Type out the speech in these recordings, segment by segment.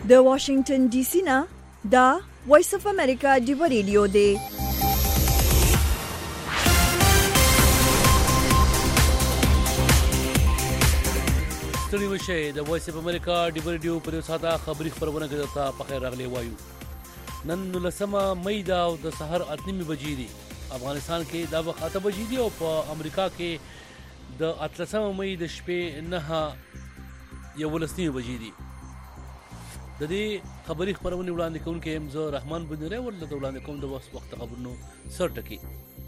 د واشنگټن ډي سي نه دا وایس اف امریکا دی ریډیو دی. ستړي مشه د وایس اف امریکا دی ریډیو په ساده خبري خبرونه کې درته په خیر راغلی وایو. نن 19 مې دا او د سحر 8:30 بجې دي. افغانستان کې دا وخت 8 بجې دي او په امریکا کې د 18 مې د شپې 9:11 بجې دي. د دې خبري خبرونه وړاندې کوونکې هم زه رحمان بنيره ولله وړاندې کوم د وخت خبرونو سرټکی.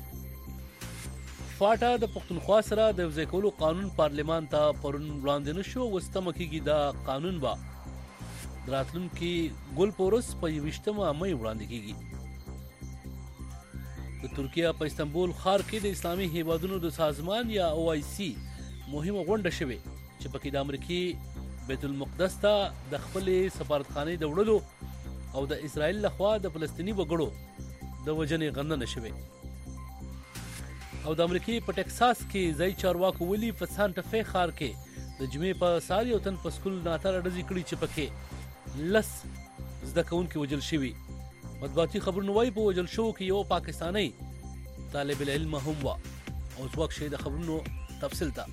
فاټا د پښتونخوا سره د وځي کولو قانون پارلمان ته پرون وړاندې نشو. وستمه کېږي دا قانون با راتلونکي ګل پورس په 20 مې وړاندې کېږي. د ترکیه په استنبول ښار کې د اسلامي هیوادونو د سازمان یا OIC مهمه غونډه شوه چې پکې د امریکای بیت المقدس ته د خپل سفارتخانه د وړلو او د اسرائیل لخوا د فلسطینی وګړو د وجنې غندنه شوه. او د امریکای په ټکساس کې ځای چارواکو ویلي په سانټا فی ښار کې د جمعې په سار یو تن په سکول ناتار ډزې کړي چې پکې لس زده کوونکي وجل شوي. مطبوعاتي خبرونه وايي په وجل شو کې یو پاکستانی طالب العلم هم و. او ځوک شي د خبرونو تفصیل ته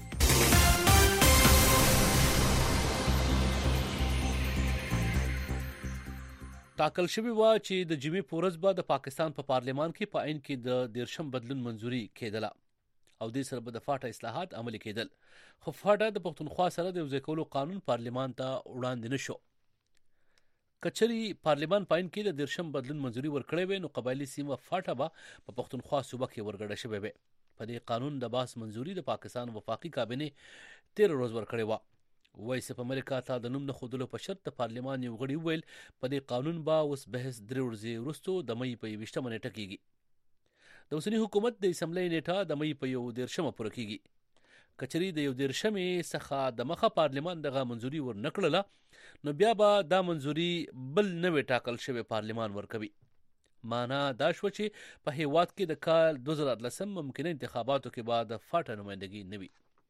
ټاکل شوی و چې د جمعې په ورځ به د پاکستان په پارلمان کې په عین کې د 13 بدلون منځوري کېدله او د سره به د فاټا اصلاحات عملي کېدل. خو فاټا د پښتونخوا سره د وځي کولو قانون پارلمان ته وړاندې نشو. کچري پارلمان په عین کې د 13 بدلون منځوري ورکړې وې نو قبایلی سیمه فاټا به په پښتونخوا صوبه کې ورګړه شوې وې. په دې قانون د باس منځوري د پاکستان وفاقي کابینه 13 ورځ ورکړې و. وایس اف امریکا ته د نوم نه خودلو په شرط د پارلمان یو غړي ویل په دې قانون با اوس بحث 3 ورځې وروسته د مې په 20 نیټه کېږي. د اوسنی حکومت د اسمبلی نیټه د مې په 13 پوره کېږي. کچري د 13 څخه د مخه پارلمان دغه منځوري ورنکړله نو بیا به دا منځوري بل نوې ټاکل شوی پارلمان ورکوي. معنا دا شو چې په هیواد کې د کال 2013 ممکنه انتخاباتو کې بعد فاټا نمائندګي نوي.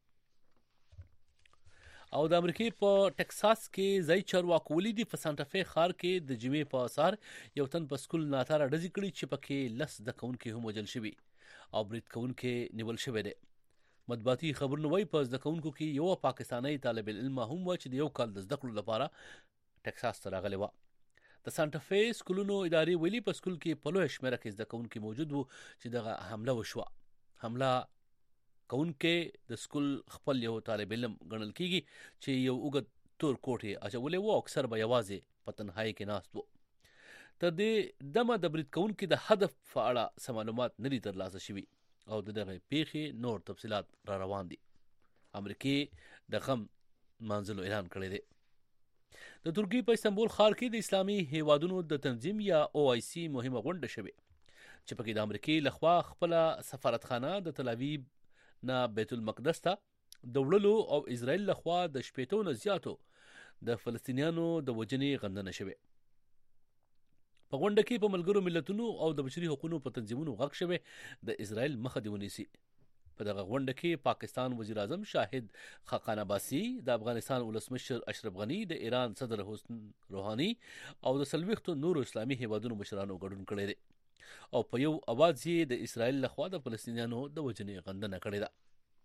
او د امریکای په ټکساس کې ځای چارواکو ولیدي په سانټا فی ښار کې د جمعې په اسار یو تن په سکول ناتار ډزې کړي چې پکې لس د کونکي هم وجل شوي او برید کونکي نیول شوی دی. مطبوعاتي خبرونه وايي په زده کوونکو کې یو پاکستانی طالب العلم هم و چې د یو کال د زده کړو لپاره ټکساس ته راغلی و. د سانټا فی سکولونو ادارې ویلي په سکول کې په لوی شمېره کې زده کوونکي موجود وو چې دغه حمله وشوه. حمله کوونکې د سکول خپل یو طالب علم ګڼل کېږي چې یو اوږد تور کوټ یې اچولی و او اکثر به یوازې په تنهایي کې ناست و. تر دې دمه د برید کوونکي د هدف په اړه څه معلومات نه دي ترلاسه شوي او د دغه پیښې نور تفصیلات را روان دي. امریکای د غم منځلو اعلان کړی دی. د ترکیې په استنبول ښار کې د اسلامي هیوادونو د تنظیم یا OIC مهمه غونډه شوې چې پکې د امریکای لخوا خپل سفارتخانه د تل ابیب نه بیت المقدس ته د وړلو او اسرائیل لخوا د 80 نه زیاتو د فلسطینیانو د وجنې غندنه شوه. په غونډه کې په ملګرو ملتونو او د بشري حقوقو په تنظیمونو غږ شوه د اسرائیل مخه دی ونیسي. په دغه غونډه کې پاکستان وزیر اعظم شاهد خاقان عباسی، د افغانستان ولسمشر اشرف غنی، د ایران صدر حسن روحانی او د سلويختو نورو اسلامي هیوادونو مشرانو ګډون کړی دی او په یو اواز یې د اسرائیل لخوا د فلسطینیانو د وجنې غندنه کړې ده.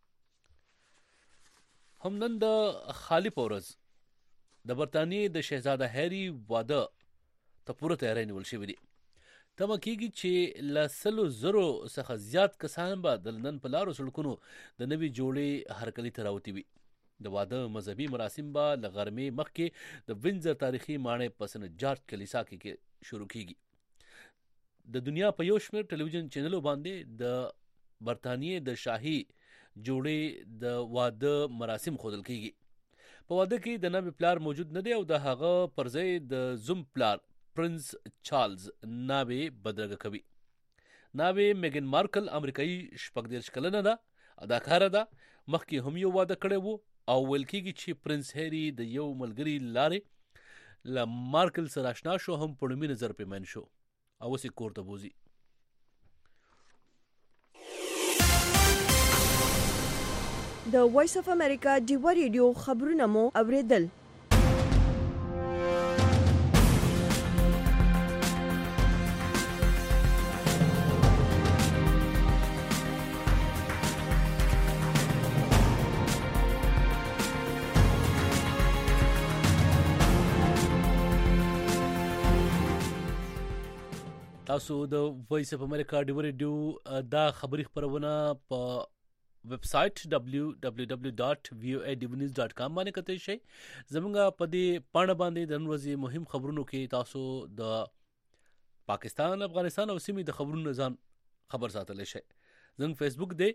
هم نن د خالی پورز د برتانیې د شهزاده هری واده ته پوره تیاری نیول شوی دی. تمه کېږي چې له 100,000 څخه زیات کسان به د لندن په لارو سړکونو د نوي جوړې هرکلي ته راوتي وي. د واده مذهبي مراسم به له غرمې مخکې د وینځر تاریخي ماڼۍ په سنت جارج کلیسا کې شروع کېږي. د دنیا په یو شمېر ټلویزیون چینلو باندې د برتانیې د شاهي جوړې د واده مراسم ښودل کېږي. په واده کې د نوي پلار موجود نه دی او د هغه پر ځای د زوم پلار پرنس چارلز ناوې بدرګه کوي. ناوې میګن مارکل امریکایي 34 کلنه ده، اداکاره ده. مخکې هم یو واده کړی وو او ویل کېږي چې پرنس هری د یو ملګري لارې له مارکل سره آشنا شو، هم په لومړي نظر پیمن شو او اوس یې کور ته بوځي. د وایس اف امریکا دی ریډیو خبرونه مو اوریدل. تاسو د وایس اف امریکا ډیو ریډیو دا خبري خبرونه په ویب سټ www.voanews.com باندې کتئ شئ. زمونږ په دې پاڼه باندې د نن ورځې مهم خبرونو کې تاسو د پاکستان، افغانستان او سیمې د خبرونو ځان خبر ساتلی شئ. زموږ فیسبوک دی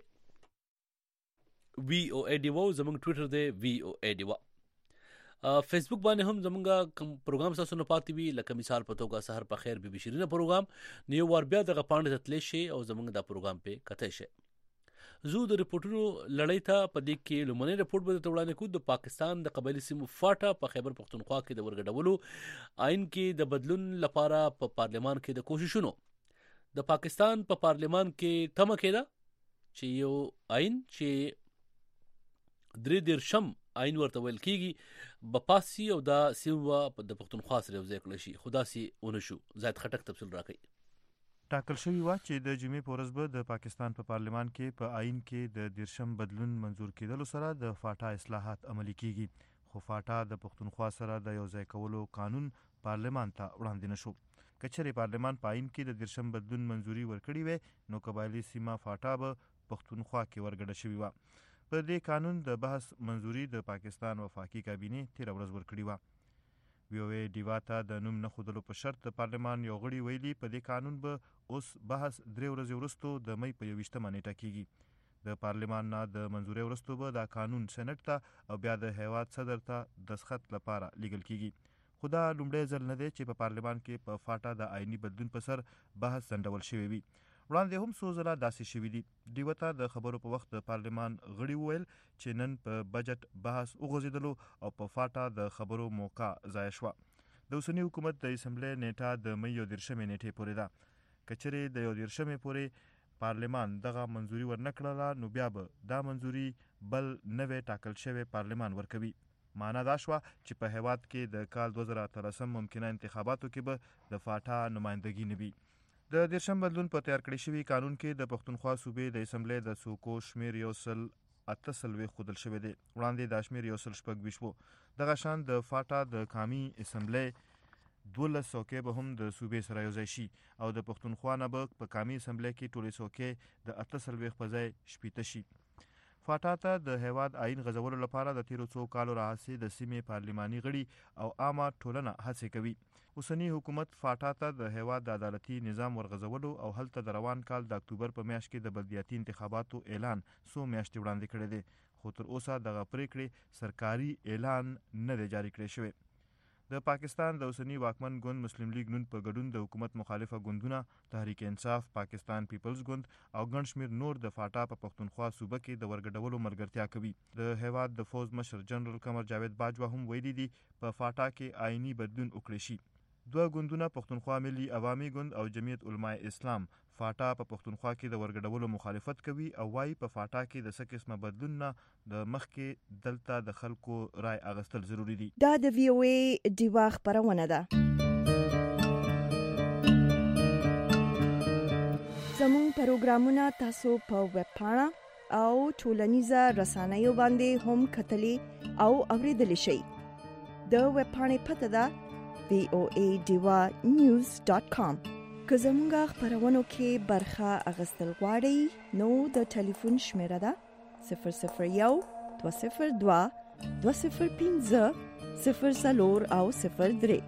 VOA ډیو، زموږ ټویټر دی VOA ډیو. فیسبوک باندې هم زمونږ کوم پروګرام تاسو نه پاتې وي، لکه مثال په توګه سحر په خیر بي بي شیرینه پروګرام، نو یو ور بیا دغه پاڼه ته تللی شئ او زمونږ دا پروګرام په کتئ شئ. زو د رپورټونو لړۍ ته په دې کې لومړنی رپورټ به درته وړاندې کوو. د پاکستان د قبایلي سیمو فاټا په خیبر پختونخوا کې د ورګډولو آئین کې د بدلون لپاره په پارلمان کې د کوششونو. د پاکستان په پارلمان کې تمه کېده چې یو آئین چې 33 آئین ورته ویل کېږي بپاسي او دا سیمه د پختونخوا سره یوځای کړل شي، خو داسې ونه شو. زاید خټک تفصیل راکوي. ټاکل شوی و چې د جمعې په ورځ به د پاکستان په پارلمان کې په آئین کې د 30 بدلون منظور کېدلو سره د فاټا اصلاحات عملي کیږي، خو فاټا د پختونخوا سره د یوځای کولو قانون پارلمان ته وړاندې نشو. که چېرې پارلمان په آئین کې د 30 بدلون منظوري ورکړې وې، نو قبایلي سیمه فاټا به پختونخوا کې ورګډه شوې وه. په دې قانون د بحث منظوري د پاکستان وفاقي کابینې تېره ورځ ورکړې وه. VOA ډیوا ته د نوم نه ښودلو په شرط د پارلمان یو غړي ویلي په دې قانون به اوس بحث 3 ورځې وروسته د مۍ په 21 نیټه کېږي. د پارلمان نه د منظورۍ وروسته به دا قانون سېنټ ته او بیا د هیواد صدر ته دستخط لپاره لیږل کېږي. خو دا لومړی ځل نه دی چې په پارلمان کې په فاټا د آئیني بدلون په سر بحث ځنډول شوی وي. وړاندې هم څو ځله داسې شوي دي. ډیوه ته د خبرو په وخت د پارلمان غړي وویل چې نن په بجټ بحث وغځېدلو او په فاټا د خبرو موقع ضایع شوه. د اوسني حکومت د اسمبلی نیټه د مۍ 13 نیټې پورې ده. که چېرې د 13 پورې پارلمان دغه منظوري ورنه کړله، نو بیا به دا منظوري بل نوی ټاکل شوی پارلمان ورکوي. معنا دا شوه چې په هیواد کې د کال 2013 ممکنه انتخاباتو کې به د فاټا نمایندګي نه وي. د 30 بدلون په تیار کړی شوي قانون کې د پختونخوا صوبې د اسمبلی د څوکو شمیر 148 ښودل شوی دی. وړاندې دا شمیر 126 و. دغه شان د فاټا د قامي اسمبلی 12 څوکۍ به هم د صوبې سره یوځای شي او د پختونخوا نه به په قامي اسمبلی کې ټولې څوکۍ د 48 په ځای 18 شي. فاټا ته د هیواد آئین غځولو لپاره د تیرو څو کالو راهیسې د سیمې پارلماني غړي او عامه ټولنه هڅې کوي. اوسنی حکومت فاټا ته د هیواد د عدالتي نظام ورغځولو او هلته د روان کال د اکتوبر په میاشت کې د بلدیاتي انتخاباتو اعلان څو میاشتې وړاندې کړی دی، خو تر اوسه دغه پریکړې سرکاري اعلان نه دی جاري کړی شوی. د پاکستان د اوسنی واکمن ګوند مسلم لیگ نون په ګډون د حکومت مخالفه ګوندونه تحریک انصاف، پاکستان پیپلز ګوند او ګڼ شمېر نور د فاټا په پختونخوا صوبه کې د ورګډولو ملګرتیا کوي. د هیواد د فوز مشر جنرال قمر جاوید باجوا هم ویلي دي په فاټا کې آئینی بدلون وکړي شي. دوه ګوندونه پختونخوا ملي عوامي ګوند او جمعیت علماء اسلام فاټا په پختونخوا کې د ورګډولو مخالفت کوي او وايي په فاټا کې د څه قسمه بدلون نه د مخکې دلته د خلکو رای اغستل ضروری دي. دا د VOA ډیوا خبرونه ده. زموږ پروګرامونه تاسو په ویب پاڼه او ټولنیزه رسنیو باندې هم کتلی او اوریدلی شئ. د ویب پاڼې پته ده voanews.com. که زموږ خبرونو کې برخه اغستل غواړئ، نو د ټلیفون شمیره ده 001 202 205 04 او 03.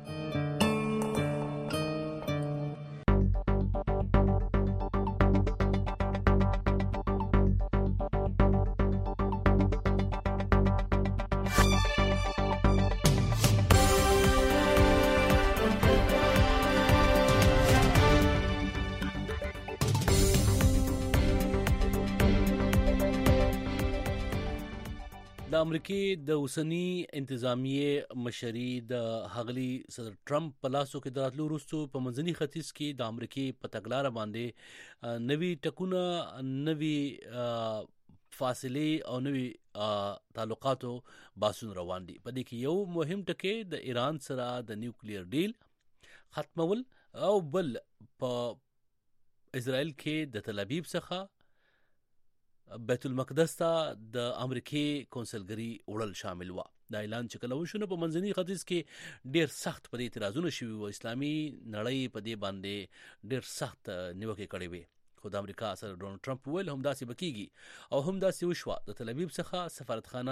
د امریکای د اوسنی انتظامیه مشري د هغلی صدر ټرمپ په لاسو کې دراتلو وروسته په منځني ختیځ کې د امریکای په تګلارې باندې نوي ټکونه، نوي فاصله او نوي تعلقاتو باسون روان دي. په دې کې یو مهم ټکی د ایران سره د نیوکلیر ډیل ختمول او بل په اسرائیل کې د تل ابیب څخه بیت المقدس ته د امریکای کونسلګری وړل شامل و. دا اعلان چې کله وشو نو په منځني ختیځ کې ډیر سخت په دې اعتراضونه شوي او اسلامي نړۍ په دې باندې ډیر سخت نیوکې کړې وي. خو د امریکا صدر ډونالد ټرمپ ویل هم داسې بکیږي او هم داسې وشوه. د تل ابیب څخه سفارتخانه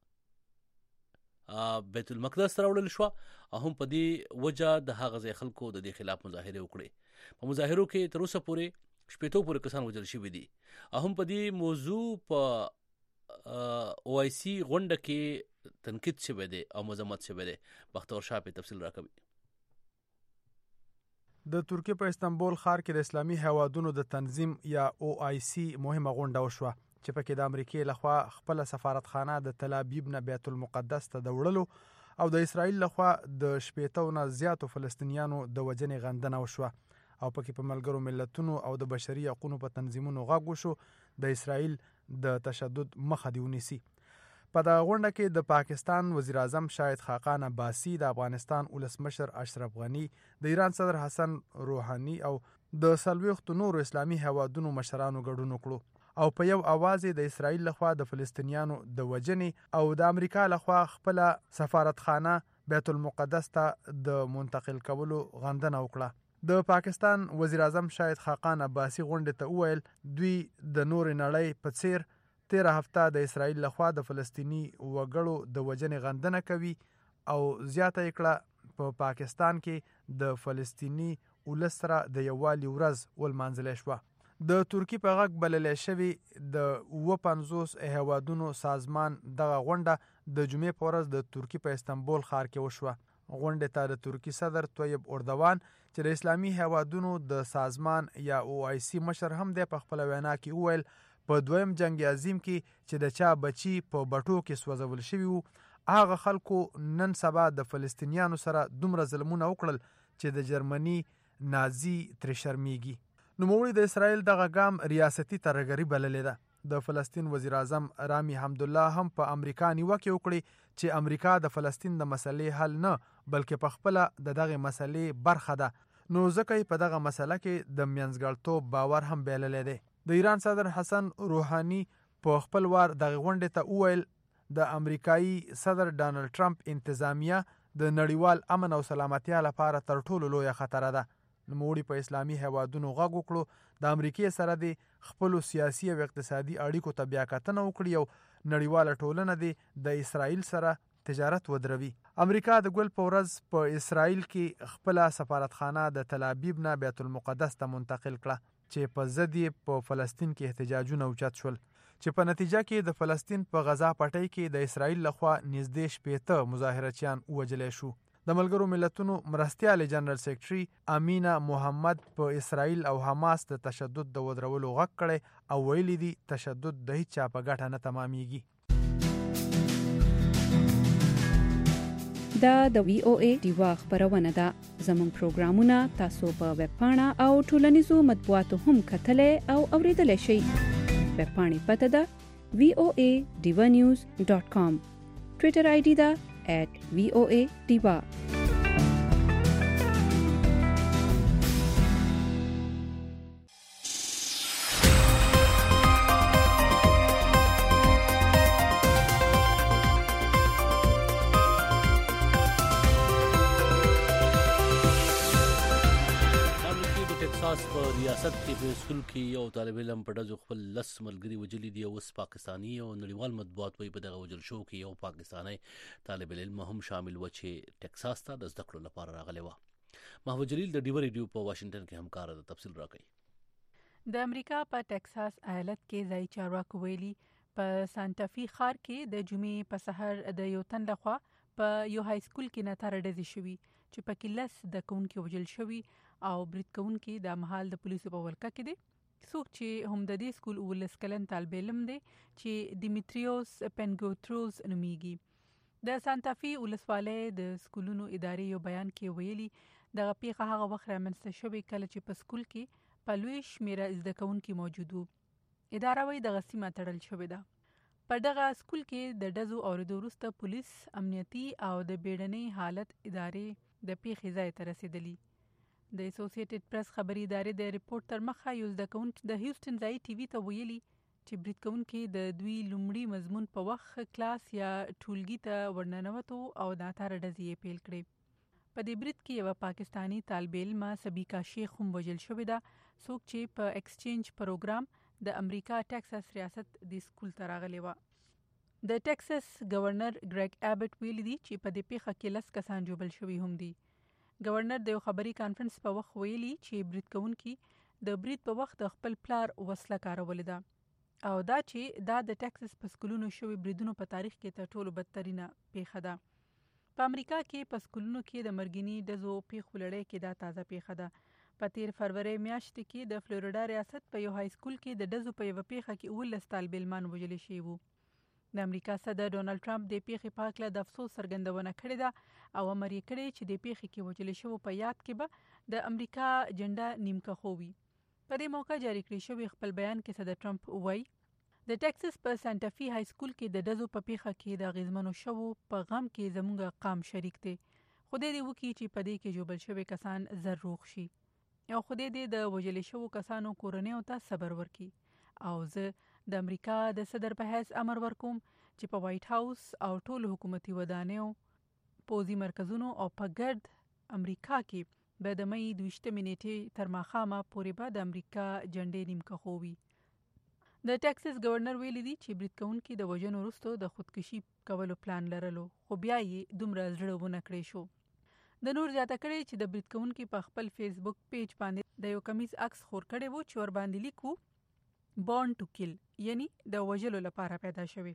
بیت المقدس راوړل شو او هم په دې وجه د هغه ځای خلکو د دې خلاف مظاهره وکړي. په مظاهرو کې تر اوسه پورې 80 پورې کسان وژل شوي دي او هم په دې موضوع په OIC غونډه کې تنقید شوی دی او مذمت شوی دی. بختور شاه په تفصیل راکوي. د ترکیه په استنبول ښار کې د اسلامي هیوادونو د تنظیم یا OIC مهمه غونډه وشوه چې پکې د امریکای لخوا خپل سفارتخانه د تل ابیب نه بیت المقدس ته د وړلو او د اسرائیل لخوا د 80 نه زیاتو فلسطینیانو د وژنې غندنه وشوه او پکې په ملګرو ملتونو او د بشري حقوقو په تنظیمونو غږ وشو د اسرائیل د تشدد مخه دی ونیسي. په دغه غونډه کې د پاکستان وزیر اعظم شاهد خاقان عباسي، د افغانستان ولسمشر اشرف غنی، د ایران صدر حسن روحانی او د 40 نورو اسلامي هیوادونو مشرانو ګډون وکړو او په یو اواز د اسرائیل لخوا د فلسطینیانو د وژنې او د امریکا لخوا خپل سفارتخانه بیت المقدس ته د منتقل کولو غندنه وکړه. د پاکستان وزیر اعظم شاهد خاقان عباسي غونډه ته وویل دوی د نور نړۍ په څیر 13 هفته د اسرائیل لخوا د فلسطینی وګړو د وژنې غندنه کوي او زیاته کړه په پاکستان کې د فلسطینی ولس سره د یووالي ورځ ولمانځل شوه. د ترکی په غږ بللې شوی د 50 هیوادونو سازمان دغه غونډه د جمعې په ورځ د ترکی په استنبول ښار کې وشوه. غونډه ته د ترکی صدر طیب اردوان چې د اسلامي هیوادونو د سازمان یا OIC مشر هم د په خپل وینا کې وویل په دویم جنگ عظیم کې چې د چا بچي په بټو کې سوځول شوي وو هغه خلکو نن سبا د فلسطینیانو سره دومره ظلمونه وکړل چې د جرمني نازي تر شرمېږي. نوموړي د اسرائیل دغه ګام ریاستي ترهګري بللې ده. د فلسطین وزیر اعظم رامي حمدالله هم په امریکا نیوکه وکړي چې امریکا د فلسطین د مسلې حل نه بلکې په خپل د دغه مسلې برخه ده نو ځکه په دغه مسله کې د منځګړتوب باور هم بللې ده. د ایران صدر حسن روحانی په خپل وار د غونډې ته وویل د امریکایي صدر ډانلډ ټرمپ انتظامیه د نړیوال امن او سلامتیا لپاره تر ټولو لوی خطر ده. نوموړي په اسلامي هیوادونو غږ وکړو د امریکای سره د خپل سیاسي او اقتصادي اړیکو ته بیا کتنه وکړي او نړیواله ټولنه د اسرائیل سره تجارت ودروي. امریکا د ګل په ورځ په اسرائیل کې خپل سفارتخانه د تل ابیب نه بیت المقدس ته منتقل کړه چې په ضد په فلسطین کې احتجاجونه اوچت شول چې په نتیجه کې د فلسطین په غزا پټۍ کې د اسرائیل لخوا نږدې 80 مظاهرچیان وژل شو. د ملګرو ملتونو مرستیال جنرال سیکریټري امینا محمد په اسرائیل او حماس د تشدد د ودرولو غږ کړي او ویلي دي تشدد د هیڅ چا په ګټه نه تمامېږي. دا د VOA دیوا خبرونه ده. زموږ پروګرامونه تاسو په ویب پاڼه او ټولنیزو مطبوعاتو هم کتلای او اوریدلای شئ. ویب پاڼې پته ده voadivanews.com. ټویټر آی ډي ده @VOA Diva. ریاست کې په سکول کې یو طالب علم په دغه خپل لس ملګری وجلی دی او پاکستانی او نړیوال مطبوعات په دغه وجل شو کې یو پاکستانی طالب علم هم شامل و چې ټکساس ته د زده کړو لپاره راغلی و. محمود جلیل د ډیو ریډیو په واشنگټن کې همکار د تفصیل راکړي. د امریکا په ټکساس ایالت کې ځای چارواکو ویلي په سانټافي ښار کې د جمعې په سحر د یو تن لخوا په یو های سکول کې ناتاره ډزې شوي چې پکې لس د کوونکو وژل شوي او برید کوونکي د مهال د پولیسو په ولکه کې دي. څوک چې هم د دې سکول 19 کلن طالب علم دی چې دیمیتریوس پنګوتروز نومیږي. د سانټافي ولسوالۍ د سکولونو ادارې یو بیان کې ویلي دغه پیښه هغه وخت رامنځته شوې کله چې په سکول کې په لوی شمیره زده کوونکي موجود وو. اداره وايي دغه سیمه تړل شوې ده. په دغه سکول کې د ډزو اوریدو وروسته پولیس، امنیتي او د بیړنۍ حالت ادارې د پیښې ځای ته رسیدلي. د اسوسییټډ پریس خبري ادارې د ریپورت تر مخه یو زده کوونکی د هیوستن ځای ټي وي ته ویلي چې برید کوونکي د دوی لومړي مضمون په وخت کلاس یا ټولګي ته ورننوتو او ناتاره ډزې یې پیل کړې. په دې برید کې یوه پاکستانی طالب علمه سبیکا شیخ هم وژل شوې ده، څوک چې په ایکسچینج پروګرام د امریکا ټکساس ریاست د سکول ته راغلی وه. د ټکساس گورنر ګریګ ایبټ ویلي دي چې په دې پیښه کې 10 کسان ژوبل شوي هم دي. گورنر د یو خبري کانفرنس په وخت ویلي چې برید کوونکي د برید په وخت د خپل پلار وسله کارولې ده او دا چې دا د ټکساس په سکولونو شوي بریدونو په تاریخ کې تر ټولو بدترینه پیښه ده. په امریکا کې په سکولونو کې د مرګني ډزو پیښو لړۍ کې دا تازه پیښه ده. په تیر فروری میاشت کې د فلوریډا ریاست په یو های سکول کې د ډزو په یوه پیښه کې 19 طالب علمان وژل شوي وو. د امریکا صدر ډونالد ټرمپ د پیښې په هکله د افسوس څرګندونه کړې ده او امر یې کړی چې د پیښې کې وژل شوو په یاد کې به د امریکا جنډه نیمکخو وي. په دې موقع جاری کړی شوی خپل بیان کې صدر ټرمپ وایي د ټکساس په سانټا فی های سکول کې د ډزو په پیښه کې د اغیزمنو شوو په غم کې زموږ قام شریک دی. خدای دې وکړي چې په دې کې ژوبل شوي کسان زر روغ شي او خدای دې د وژل شوو کسانو کورنیو ته صبر ورکړي. او زه د امریکا د صدر په حیث امر ورکوم چې په وایټ هاوس او ټولو حکومتي ودانیو، پوځي مرکزونو او په ګرد امریکا کې به د مئی 22 نیټې تر ماښامه پورې به د امریکا جنډې نیمکخو وي. د ټکساس گورنر ویلي دي چې برید کوونکي د وژنو وروسته د خودکشي کولو پلان لرلو، خو بیا یې دومره زړه ونه کړی شو. د نور زیاته کړی چې د برید کوونکي په خپل فیسبوک پیج باندې د یو کمیز عکس خور کړی وو چې ور باندې لیکو بورن ټو کیل، یعنی د وژلو لپاره پیدا شوی.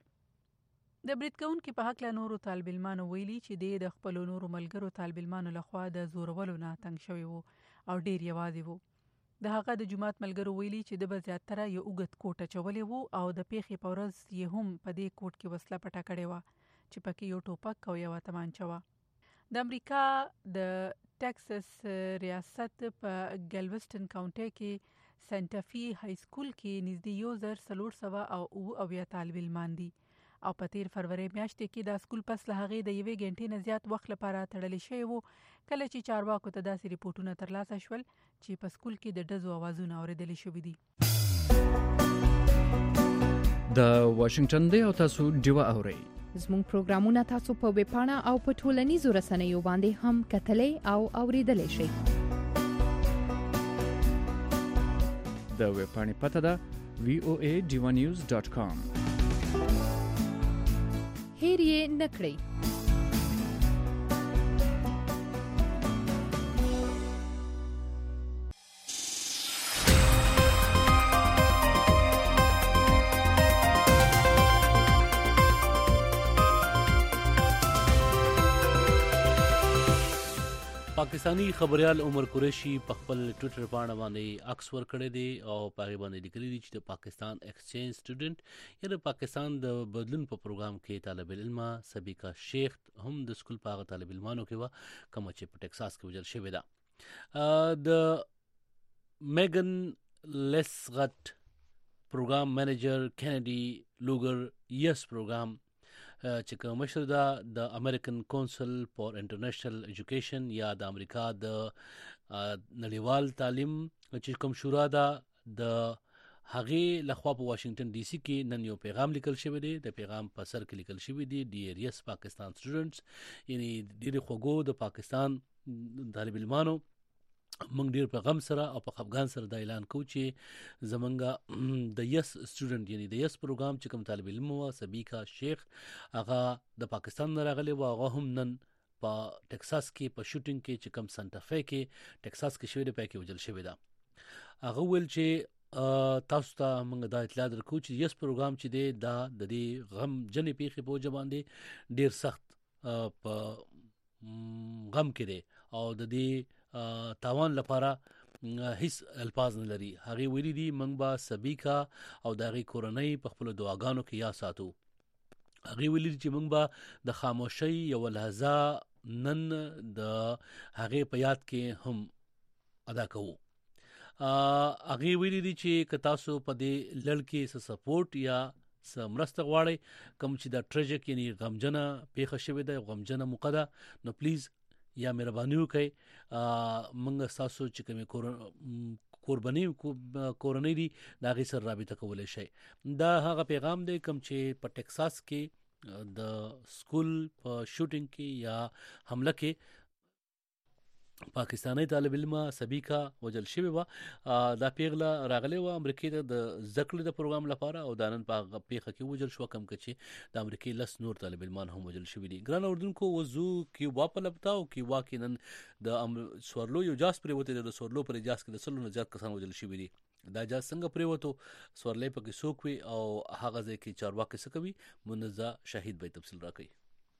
د برید کوونکي په هکله نورو طالب علمانو ویلي چې د خپلو نورو ملګرو طالب علمانو لخوا د زورولو نه تنګ شوی وو او ډیر یوازې وو. د هغه د جماعت ملګرو ویلي چې د به زیاتره یو اوږد کوټ اچولی وو او د پیښې په ورځ یې هم په دې کوټ کې وسله پټه کړې وه چې پکې یو ټوپک او یوه تمانچه وه. د امریکا د ټکساس ریاست په ګلوسټن کاونټي کې سانټا فی های سکول کې نږدې 1400 طالب علمان دي او په تیر فروری میاشت کې دا سکول پس له هغې د 1 غنټې نه زیات وخت لپاره تړلی شوی وو، کله چې چارواکو ته داسې ریپورټونه ترلاسه شول چې په سکول کې د ډزو اوازونه اورېدلی شوي دي. د واشنگټن دی او تاسو ډیوه اورئ. زموږ پروګرامونه تاسو په ویب پاڼه او په ټولنیزو رسنیو باندې هم کتلی او اوریدلی شئ. د ویب پاڼې پته ده voanews.com. هیر یې نه کړئ. پاکستانی خبريال عمر قریشي په خپل ټوئیټر باندې عکس ورکړی دی او په هغه باندې لیکلي دي چې د پاکستان ایکسچینج سټوډنټ یا د پاکستان د بدلون په پروګرام کې طالب علمه سبیکا شیخ هم د سکول په هغه طالب علمانو کې و کوم چې په ټکساس کې وژل شوې ده. د میګن لیسغټ پروګرام منیجر کینیډي لوګر یس پروګرام چې کوم مشر ده د امریکن کونسل فار انټرنیشنل ایجوکیشن یا د امریکا د نړیوال تعلیم چې کوم شورا ده د هغې لخوا په واشنگټن ډي سي کې نن یو پیغام لیکل شوی دی. د پیغام په سر کې لیکل شوی دی ډیر یس پاکستان سټوډنټس، یعنی ډیر خوږو د پاکستان طالب علمانو موږ ډیر په غم سره او په خفګان سره دا اعلان کوو چې زمونږ د یس سټوډنټ یعنی د یس پروګرام چې کوم طالب علم و سبیکا شیخ هغه د پاکستان نه راغلی و، هغه هم نن په ټکساس کې په شوټینګ کې چې کوم سانټا فی کې ټکساس کې شوی دی په کې وژل شوی ده. هغه ویل چې تاسو ته موږ دا اطلاع درکو چې یس پروګرام چې دی دا د دې غم جنې پیښې په وجه باندې ډیر سخت په غم کې دی او د دې تاوان لپاره هیڅ الفاظ نه لري. هغه ویلي دي موږ به سبیکا او د هغې کورنۍ په خپلو دعاګانو کې یاد ساتو. هغه ویلي چې موږ به د خاموشۍ یوه لحظه نن د هغې په یاد کې هم ادا کوو. هغه ویلي دي چې که تاسو په دې لړ کې څه سپورټ یا څه مرسته غواړئ، کوم چې د ټریجک یعنی غمجنه پیښه شوې ده، غمجنه موقع ده، نو پلیز یا مهرباني وکړئ موږ تاسو چې کومې کورنۍ دي د هغې سره رابطه کولی شئ. دا هغه پیغام دی کوم چې په ټکساس کې د سکول په شوټینګ کې یا حمله کې پاکستانی طالب علم سبیکا وجل شوی و. دا پیغله راغلی و امریکای ته د زده کړې د پروګرام لپاره او دا نن په هغه پیښه کې وجل شو کوم چې د امریکای 10 نور طالب علمان هم وجل شوي دي. ګران اردوونکو وضو کیوبا په لپتا او کیوبا کې نن د سورلو یو جاس پریوته د سورلو پر اجازه کې د سلو نه زیات کسان وجل شوي دي. دا جاس څنګه پریوتو سورلې په کې څوک وي او هغه ځای کې چارواکي څه کوي منزه شهید به تفصیل راکړي.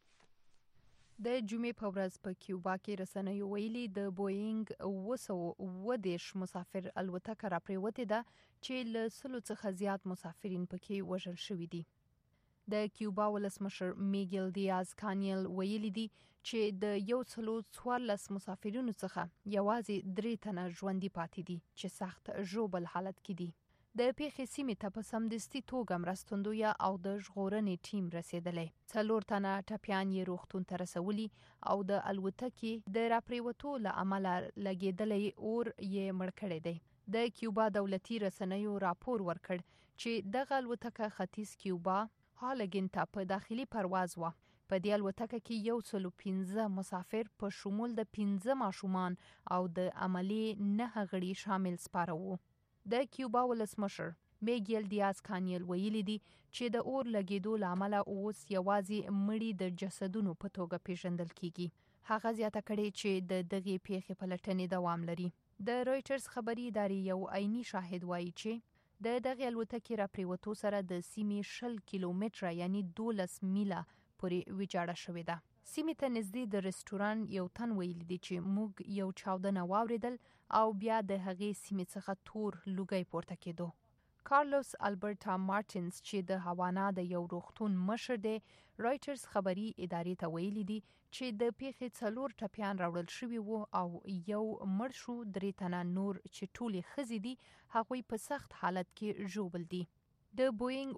د جمعې په ورځ په کیوبا کې رسنیو ویلي د بوینګ 910 مسافر الوتکه راپریوتې ده چې له 100 څخه زیات مسافرین پکې وژل شوي دي. د کیوبا ولسمشر میګل دیاز کانیل ویلي دي چې د 114 مسافرینو څخه یوازې 3 تنه ژوندي پاتې دي چې سخت ژوبل حالت کې دي. د پیښې سیمې ته په سمدستي توګه مرستندویه او د ژغورنې ټیم رسیدلی. 4 تنه ټپیان یې روغتون ته رسولي او د الوتکې د راپریوتو له امله لګېدلی اور یې مړ کړی دی. د کیوبا دولتي رسنیو راپور ورکړ چې دغه الوتکه ختیځ کیوبا هالګین ته په داخلي پرواز وه. په دې الوتکه کې 115 مسافر په شمول د 15 ماشومان او د عملي 9 غړي شامل سپاره وو. د کیوبا ولسمشر میګل دیاز کانیل ویلي دي چې د اور لګېدو له امله اوس یوازې مړي د جسدونو په توګه پیژندل کیږي. هغه زیاته کړې چې د دغې پیښې پلټنې دوام لري. د رویټرز خبري ادارې یو عیني شاهد وایي چې د دغې الوتکې راپریوتو سره د سیمې 10 کیلومتره یعنی 12 میله پورې ویجاړه شوې ده. سیمې ته نږدې د رستوران یو تن ویلي دي چې موږ یو چاودنه واوریدل او بیا د هغې سیمې څخه تور لوګی پورته کېدو. کارلوس البرټا مارټینز چې د هاوانا د یو روغتون مشر دی رویټرز خبري ادارې ته ویلي دي چې د پیښې 4 ټپیان راوړل شوي وو او یو مړ شو. 3 تنه نور چې ټولې ښځې دي هغوی په سخت حالت کې ژوبل دي. د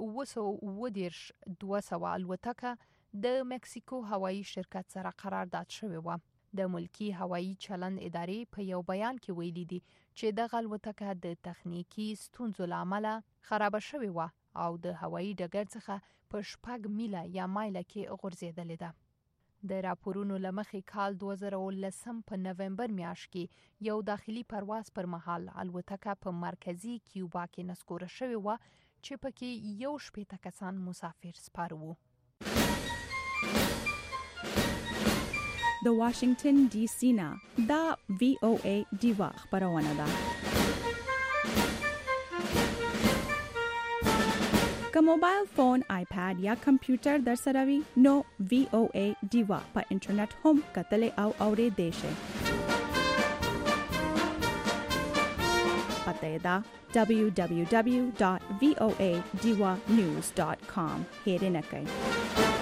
بوینګ 200 الوتکه د مکسیکو هوایی شرکت سره قرارداد شوی و. د ملکی هوایی چلند ادارې په یو بیان کې ویلي دي چې دغه الوتکه د تخنیکی ستونزو له امله خرابه شوې وه او د هوایی ډګر څخه په 6 میله یا مایله کې غورځېدلې ده. د راپورونو له مخې کال 2019 په نومبر میاشت کې یو داخلي پرواز پر مهال الوتکه په مرکزی کیوبا کې نسکوره شوې وه چې پکې 18 کسان مسافر سپاره وو. د واشنگټن ډي سي نه دا VOA دیوا خبرونه ده. که موبایل فون، آیپاد یا کمپیوټر در سره وي نو VOA دیوا په انټرنیټ هم کتلی او اورېدلی شئ. پته دا www.voadiwanews.com هېرنه کړئ.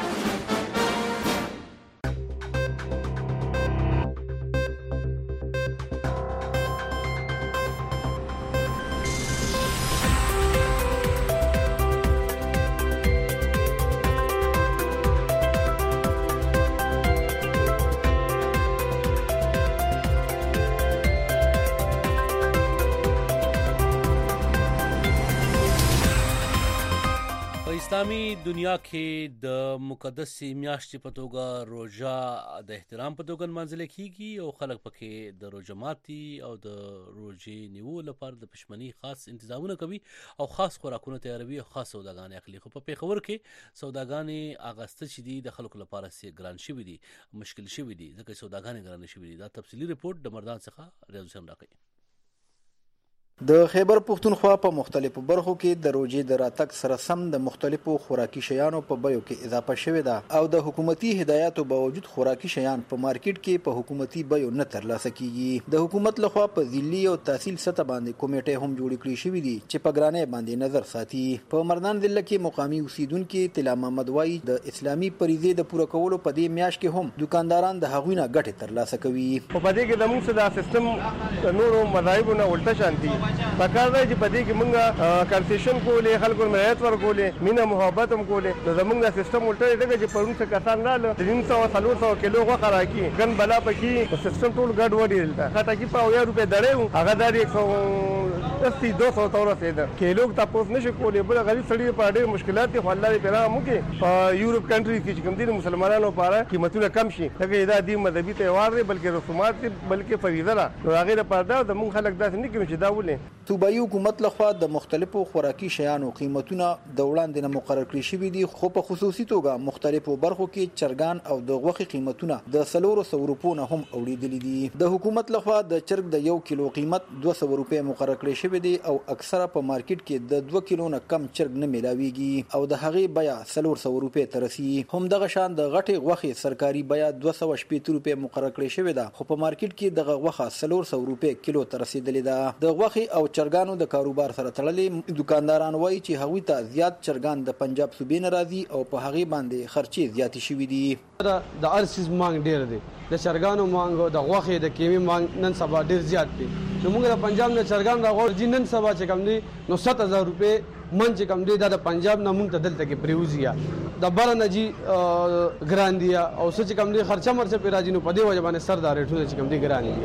اسلامي دنیا کې د مقدسې میاشتې په توګه روژه د احترام په توګه نمانځل کیږي او خلک پکې د روژه ماتي او د روژې نیولو لپاره د پښمنۍ خاص تنظیمونه کوي او خاص خوراکونه تیاروي او خاص سوداګانې اخلي. خو په پیښور کې سوداګانې اغسته چې دي د خلکو لپاره سي ګران شوي دي، مشکل شوي دي، ځکه سوداګانې ګران شوي دي. دا تفصیلی ریپورت د مردان څخه ریاض حسین راکوي. د خیبر پښتونخوا په مختلفو برخو کې د روژې د راتګ سره سم د مختلفو خوراکي شیانو په بیو کې اضافه شوې ده او د حکومتي هدایاتو باوجود خوراکي شیان په مارکیټ کې په حکومتي بیو نه ترلاسه کیږي. د حکومت لخوا په ضلعي او تحصیل سطح باندې کمیټې هم جوړې کړې شوې دي چې په ګرانۍ باندې نظر ساتي. په مردان ضلع کې مقامي اوسیدونکو طلا محمد وایي د اسلامي فریضې د پوره کولو په دې میاشت کې هم دکانداران د هغوی نه ګټې ترلاسه کوي. په دې کې د موږ د سیستم نورو مذاهبونو الټه شانتي پکار دی چې په دې کې موږ کنسیشن کولې، خلکو ملایت ورکولې، مینه محبت هم کولې. نو زموږ د سیستم الټه دی چې پرون څه کسان راغله 300-400 کیلو غوښه راکړي، ګن بلا پکې سیستم ټول ګډ وډي دلته خټکی په 1000 روپۍ دړې وو، هغه د 180-200 ته ورسېده. کیلو تاسو نشي کولې، بل غریب سړي په ډېر مشکلات دي. خو الله دې پیدا موږ په یورپ کنټری کې چې کوم دي مسلمانانو لپاره قیمتونه کم شي، ځکه دا دې مذهبي تهوار دی بلکې رسومات دي بلکې فریضه ده. نو هغه لپاره دا زموږ خلک داسې نه کوي چې دا ولې صوبایي حکومت لخوا د مختلفو خوراکي شیانو قیمتونه د وړاندې نه مقرر کړي شوي دي، خو په خصوصي توګه مختلفو برخو کې چرګان او د غوښې قیمتونه د 400 روپو نه هم اوریدلي دي. د حکومت لخوا د چرګ د 1 کیلو قیمت 200 روپۍ مقرر کړی شوی دی او اکثره په مارکیټ کې د 2 کیلو نه کم چرګ نه ملاويږي او د هغې بیه 400 روپۍ ته رسي. هم دغه شان د غټې غوښې سرکاري بیه 280 روپۍ مقرر کړی شوې ده، خو په مارکیټ کې دغه غوښه 400 روپۍ کیلو ته رسیدلې ده. د غوښې او چرګانو د کاروبار سره تړلې دکانداران وایي چې هغوی ته زیات چرګان د پنجاب صوبې نه راځي او په هغې باندې خرچې زیاتې شوي دي. د هر څیز مانګ ډېر دی، د چرګانو مانګ او د غوښې د کیمې مانګ نن سبا ډېر زیات دی. نو موږ د پنجاب نه چرګان راغورځي نن سبا چې کوم دی نو 7000 روپۍ من چې کوم دی دا د پنجاب نه موږ ته دلته کې پریوزي د بره نه جي ګران دي او څه چې کوم دی خرچه مرچه پې راځي نو په دې وجه باندې سر دا ریټونه چې کوم دی ګران دي.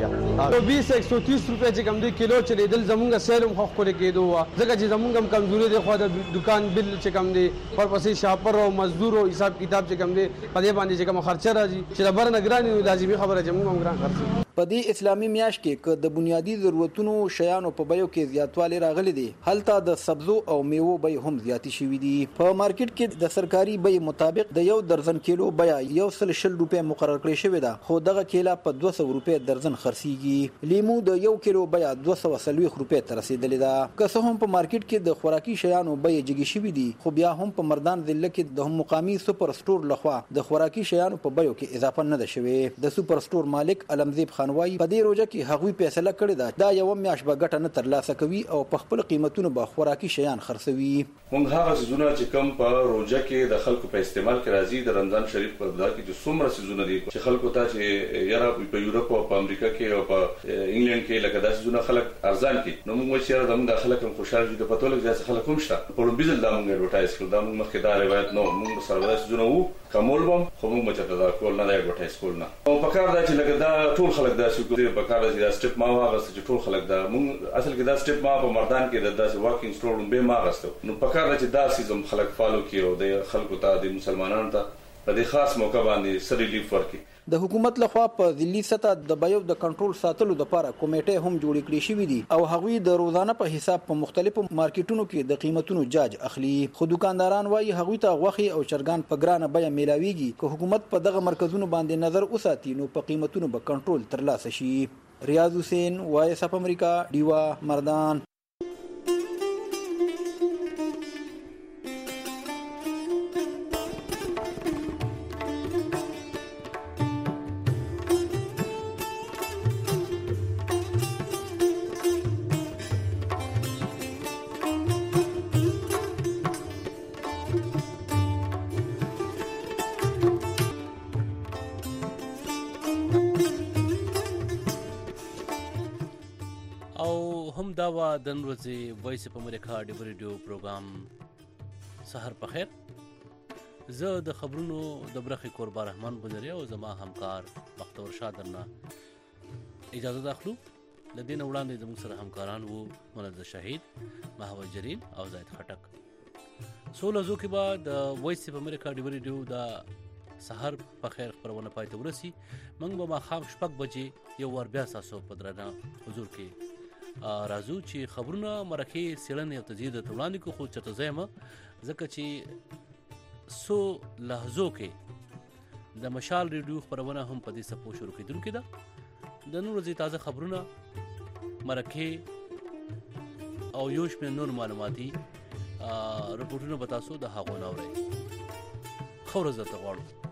20-130 روپۍ چې کوم دی کیلو چلېدل زمونږ سیل هم ښه ښکلې کېدو وه، ځکه چې زمونږ هم کمزوري دی. خو د دکان بل چې کوم دی ورپسې شاپر او مزدور او حساب کتاب چې کوم دی په دې باندې چې کوم خرچه راځي چې د بره نه ګران نو لازمي خبره چې موږ هم ګران خرڅوو. په دې اسلامي میاشت کې که د بنیادي ضرورتونو شیانو په بیو کې زیاتوالی راغلی دی، هلته د سبزو او میوو بیې هم زیاتې شوي دي. په مارکیټ کې د سرکاري بیې مطابق د 1 درزن کیلو بیه 120 روپۍ مقرر کړې شوې ده، خو دغه کیله په 200 روپۍ درزن خرڅیږي. لیمو د 1 کیلو بیه 240 روپۍ ته رسیدلې ده. که څه هم په مارکیټ کې د خوراکي شیانو بیې جګې شوي دي، خو بیا هم په مردان ضلع کې د مقامي سوپر سټور لخوا د خوراکي شیانو په بیو کې اضافه نه ده شوې. د سوپر سټور مالک علمزیب خان وایي په دې روزه کې هغوی فیصله کړې ده دا یو میاشت به ګټه نه ترلاسه کوي او په خپل قیمتونو به خوراکي شیان خرڅوي. موږ هغه سيزونه چې کم په روزه کې د خلکو په استعمال کې راځي د رمضان شریف په بدل کې چې څومره سيزونه دي چې خلکو ته چې یاره په یورپ او په امریکا کې او په انګلند کې لکه داسې سيزونه خلک ارزان دي، نو موږ چې یاره د خلک هم خوشاله دي په ټول کې خلک هم شته. په لوبیزل دا موږ اډورټایز کړو، دا موږ مخکې دا روایت نو موږ سره دا سيزونه وو کومول بم خو موږ چې دا کول نه دا اډورټایز کول نه او په کار دا چې لکه دا ټول خلک دا شي کوي په کار دا سټپ ما واغسته چې ټول خلک دا موږ اصل کې دا سټپ ما په مردان کې د داسې واکینګ سټور به ما واغسته. نو په کار دا چې دا سیزم خلک فالو کوي او د خلکو ته د مسلمانانو ته په دې خاص موقع باندې سری لیف ورکړي. د حکومت لخوا په ضلعي سطح د بیو د کنټرول ساتلو لپاره کمیټې هم جوړې کړې شوې دي او هغوی د روزانه په حساب په مختلفو مارکیټونو کې د قیمتونو جاج اخلي. خو دکانداران وایي هغوی ته غوښې او چرګان په ګرانه بیه میلاویږي. که حکومت په دغه مرکزونو باندې نظر وساتي نو په قیمتونو به کنټرول ترلاسه شي. ریاض حسین، وایس اف امریکا، ډیوا، مردان. دا وا د نن ورځې وایس اف امریکا ډیو ریډیو پروګرام سحر په خیر. زه د خبرونو د برخې قربان رحمان بنری او زما همکار بختور شاه درنه اجازه اخلو. د دې نه وړاندې زموږ سره همکاران وو منزه شهید، محمد جلیل او زاید خټک. 16 کې بعد د وایس اف امریکا ډیو ریډیو د سحر په خیر خبرونه پای ته ورسي. موږ به ماښام 6 بجې یو ور بیا تاسو په درنه حضور کې راځو چې خبرونه مرکه سیړنې او تجدید ته وړاندې کو. خو چته زما ځکه چې سو لحظو کې د مشال ریډیو خبرونه هم په دې سپو شروع کیدونکې ده. د نن ورځې تازه خبرونه مرکه او یوش په نور معلوماتي رپورټونه به تاسو د هغو نورئ خبرونه زته غواړو.